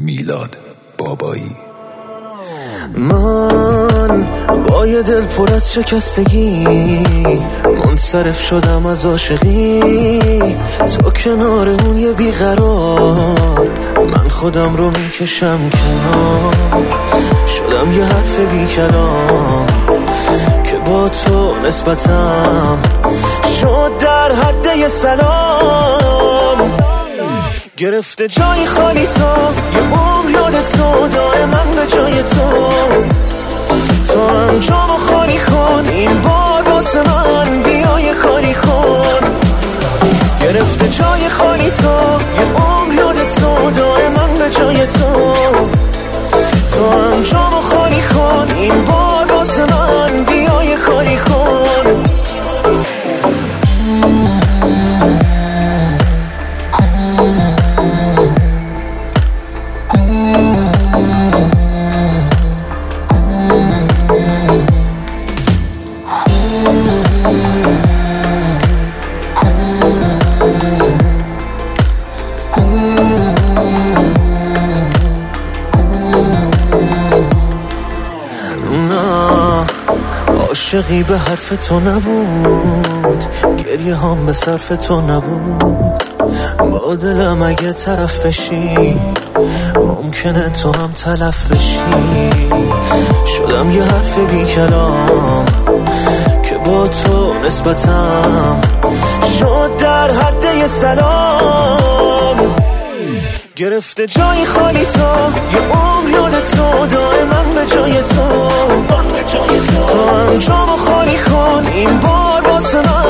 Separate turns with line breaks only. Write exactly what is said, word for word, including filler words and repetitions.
میلاد بابایی.
من با یه دل پر از شکستگی منصرف شدم از عاشقی، تو کنار اون یه بیقرار، من خودم رو میکشم کنار، شدم یه حرف بی کلام که با تو نسبتم شد در حد یه سلام. گرفته جای خالی تو یه عمر یاد تو، دائما به جای تو، تو هم جامو خالی کن این بار واسه من، بیا یه کاری کن. گرفته جای خالی تو یه عمر یاد تو، دائما به جای تو، تو هم جامو خالی کن این بار واسه من، بیا یه کاری کن. عاشقی به حرف تو نبود، گریه هم به صرف تو نبود، با دلم اگه طرف بشی ممکنه تو هم تلف بشی، شدم یه حرف بی کلام که با تو نسبتم شد در حد یه سلام. گرفته جای خالی تو یه عمر یاد تو، دائما به جای تو، تو هم جامو خالی کن این بار واسه من،